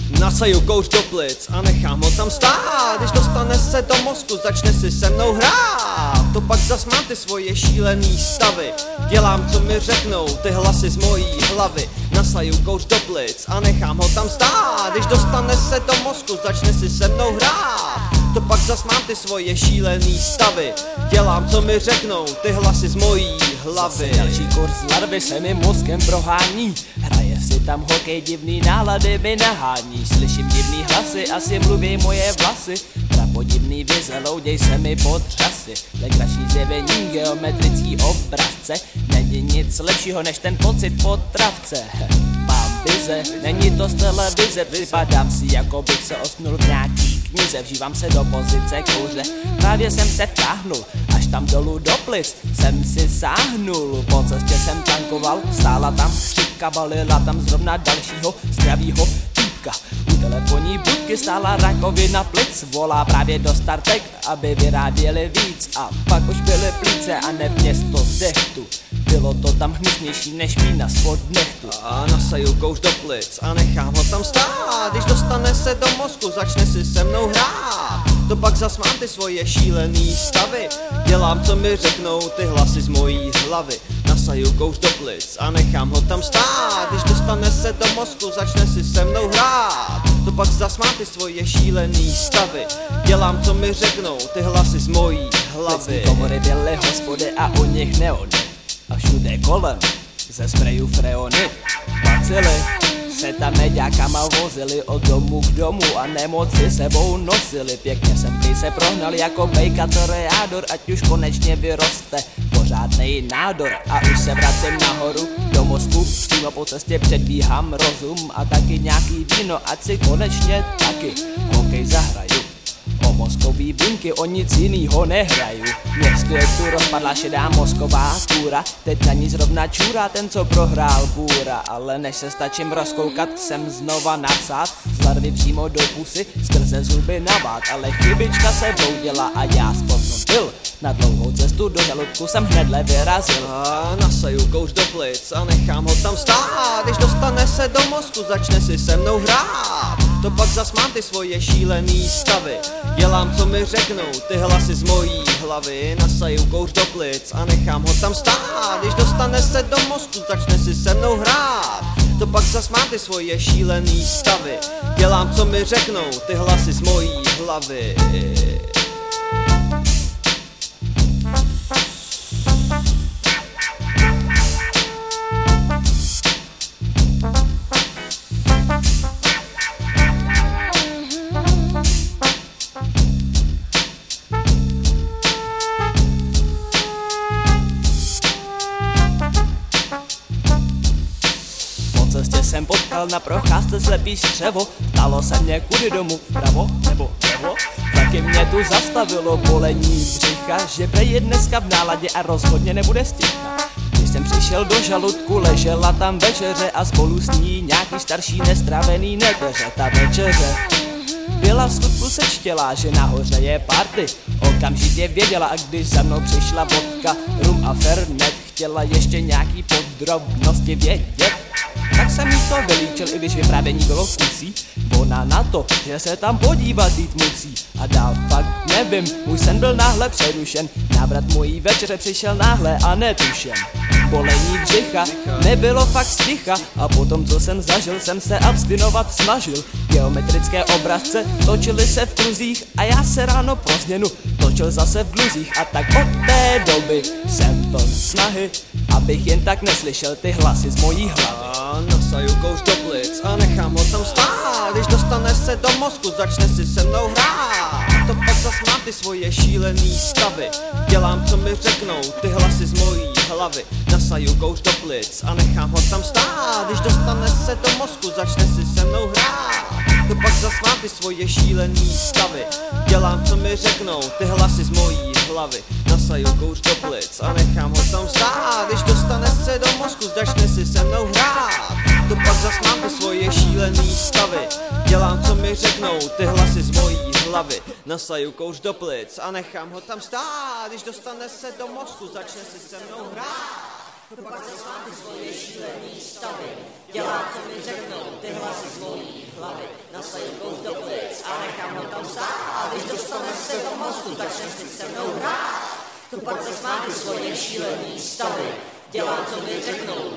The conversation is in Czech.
Nasaju kouř do plic a nechám ho tam stát. Když dostane se do mozku, začne si se mnou hrát. To pak zas mám ty svoje šílený stavy. Dělám, co mi řeknou ty hlasy z mojí hlavy. Nasaju kouř do plic a nechám ho tam stát. Když dostane se do mozku, začne si se mnou hrát. To pak zas mám ty svoje šílený stavy. Dělám, co mi řeknou ty hlasy z mojí hlavy. Zase další kurz larvy se mi mozkem prohání. Hraje si tam hokej, divný nálady mi nahání. Slyším divný hlasy, asi mluví moje vlasy. Prapodivný vize, louděj se mi pod řasy. Legrační zjevení, geometrický obrazce. Není nic lepšího než ten pocit po travce. Mám vize, není to z televize. Připadám si, jako bych se osnul v nějaký knize. Vžívám se do pozice kouře. Právě jsem se vtáhnul, až tam dolů do plic jsem si sáhnul. Po cestě jsem tankoval, stála tam chřipka, balila tam zrovna dalšího zdravýho týpka. U telefonní budky stála rakovina plic, volá právě do startek, aby vyráběli víc. A pak už byly plíce a ne město zdechtu. Bylo to tam hnusnější než pína spod nechtu. A nasaju kouř do plic a nechám ho tam stát. Když dostane se do mozku, začne si se mnou hrát. To pak zas mám ty svoje šílený stavy. Dělám, co mi řeknou ty hlasy z mojí hlavy. Nasaju kouř do plic a nechám ho tam stát. Když dostane se do mozku, začne si se mnou hrát. To pak zas mám ty svoje šílený stavy. Dělám, co mi řeknou ty hlasy z mojí hlavy. Plicní komory byly hospody a u nich neony. A všude kolem ze sprejů freony bacily se tam meďákama vozili od domu k domu a nemoci sebou nosili. Pěkně jsem prý se prohnal jako bejka toreador, ať už konečně vyroste pořádnej nádor. A už se vracím nahoru do mozku, přímo po cestě předbíhám rozum a taky nějaký víno, ať si konečně taky hokej zahraju. O mozkový buňky, o nic jinýho nehraju. Město je tu rozpadla šedá mozková kůra. Teď na ní zrovna čůrá ten, co prohrál bůra. Ale než se stačím rozkoukat, jsem znova nasát z larvy přímo do pusy, skrze zuby nabát. Ale chybička se vloudila a já spotnul byl. Na dlouhou cestu do žaludku jsem hnedle vyrazil. A nasaju kouř do plic a nechám ho tam stát. Když dostane se do mozku, začne si se mnou hrát. To pak zas mám ty svoje šílený stavy. Dělám, co mi řeknou ty hlasy z mojí hlavy. Nasaju kouř do plic a nechám ho tam stát. Když dostane se do mozku, začne si se mnou hrát. To pak zas mám ty svoje šílený stavy. Dělám, co mi řeknou ty hlasy z mojí hlavy. Cestě jsem potkal na procházce slepý střevo. Ptalo se mě, kudy domů, vpravo nebo vlevo. Taky mě tu zastavilo bolení břicha, že prej je dneska v náladě a rozhodně nebude sticha. Když jsem přišel do žaludku, ležela tam večeře a spolu s ní nějaký starší nestravený neteře. Ta večeře byla v skutku sečtělá, že nahoře je party. Okamžitě věděla, a když za mnou přišla vodka, rum a fernet, chtěla ještě nějaký podrobnosti vědět. Tak jsem jí to vylíčil, i když vyprávění bylo kusí. Ona na to, že se tam podívat jít musí. A dál fakt nevím, můj sen byl náhle přerušen. Návrat mojí večeře přišel náhle a netušen. Bolení břicha nebylo fakt sticha. A potom, co jsem zažil, jsem se abstinovat snažil. Geometrické obrazce točily se v kruzích a já se ráno pro změnu točil zase v gluzích. A tak od té doby jsem pln snahy, abych jen tak neslyšel ty hlasy z mojí hlavy. A nasaju kouř do plic a nechám ho tam stát. Když dostane se do mozku, začne si se mnou hrát. To pak zas mám ty svoje šílený stavy. Dělám, co mi řeknou ty hlasy z mojí hlavy. Nasaju kouř do plic a nechám ho tam stát. Když dostane se do mozku, začne si se mnou hrát. To pak zas mám ty svoje šílený stavy. Dělám, co mi řeknou ty hlasy z mojí hlavy. Nasaju kouř do plic a nechám ho tam stát. Když dostane se do mozku, začne si se mnou hrát. To pak zas mám ty svoje šílený stavy. Dělám, co mi řeknou ty hlasy z mojí hlavy. Nasaju kouř do plic a nechám ho tam stát. Když dostane se do mozku, začne si se mnou hrát. To pak zas mám ty svoje šílený stavy. Dělám, co mi řeknou ty hlasy z mojí hlavy. slejkou do ulic a nechám ho tam stát. Když dostane se do mozku, začne si se mnou hrát. To pak se smát svoje šílený stavy, dělám, co mi řeknou,